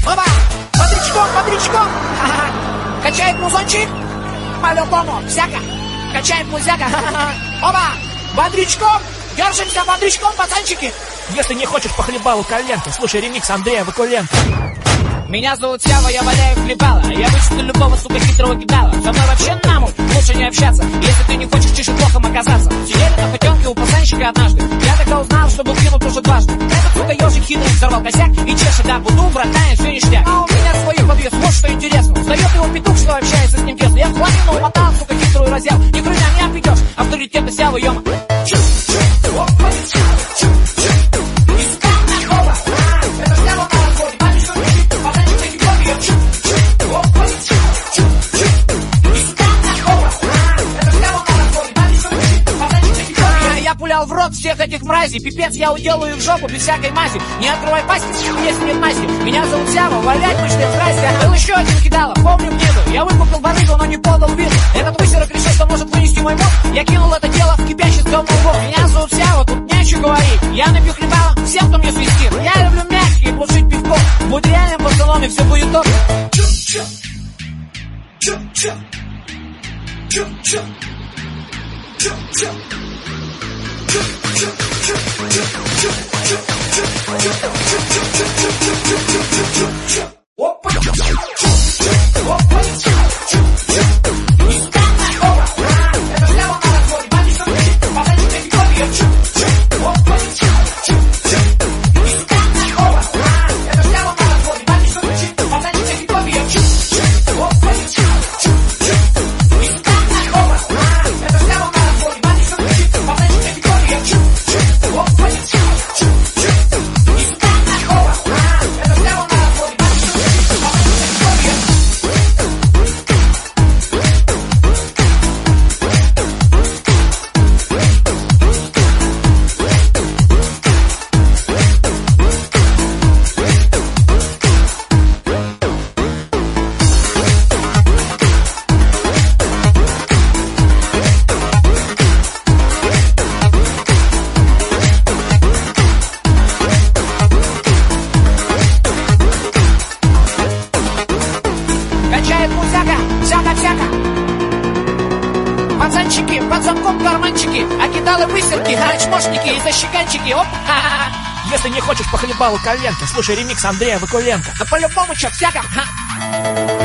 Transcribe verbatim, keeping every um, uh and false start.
Оба! Бодрячком, бодрячком! Ха-ха. Качает музончик? По-любому, всяко. Качает музяка. Ха-ха. Оба! Бодрячком! Держимся бодрячком, пацанчики! Если не хочешь по хлебалу коленки, слушай ремикс Андрея Вакуленко. Меня зовут Сява, я валяю хлебала. Я вычислю любого, сука, хитрого кидала. Со мной вообще наму лучше не общаться, если ты не хочешь чешеплохом оказаться. Сидели на хотенке у пацанчика однажды. Я тогда узнал, что был кинут уже дважды. Этот, сука, ежик хитрый взорвал косяк и чешет, да, буду, братан, все ништяк. А у меня свой подъезд, вот что интересно. Встает его петух, что общается с ним тесно. Я в хламину умотал, сука, хитрую разъял. Не хрена не обведешь, авторитета Сявы, ёма. В рот всех этих мразей, пипец, я уделаю в жопу без всякой мази. Не открывай пасти, если нет мази. Меня зовут Сява, валять мышцы, здрасте. Был еще один кидала, помню гниду. Я выкупил барыгу, но не подал виду. Этот высерок решил, что может вынести мой мозг. Я кинул это дело в кипящий с говном в бок. Меня зовут Сява, тут нечего говорить. Я напью хлебала всем, кто мне свистит. Я люблю мягкие, глушить пивко. Будь реальным пацаном, и все будет топ. Чу-чу, чу-чу, чу-чу, чу-чу. Опа! Пацанчики, под замком карманчики, а кидалы высерки, чмошники и защеканчики, оп, ха-ха-ха. Если не хочешь по хлебалу коленки, слушай ремикс Андрея Вакуленко. Да по-любому, чё, всяко, ха.